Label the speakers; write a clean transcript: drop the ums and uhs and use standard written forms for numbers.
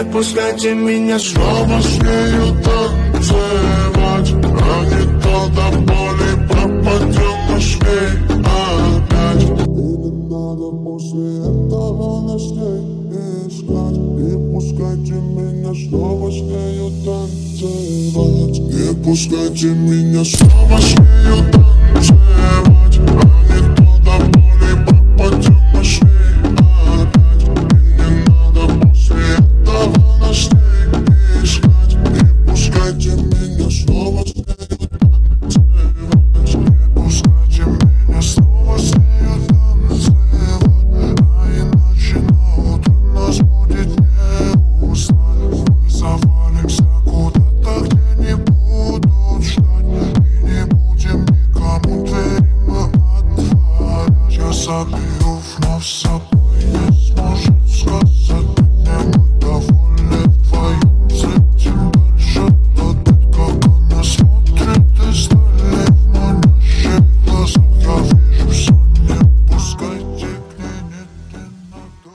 Speaker 1: Не пускайте меня снова с нею танцевать. А не то до боли пропадем с ней опять. И не надо после этого ночей искать. Не пускайте меня снова с нею танцевать. Не пускайте меня снова с нею танцевать.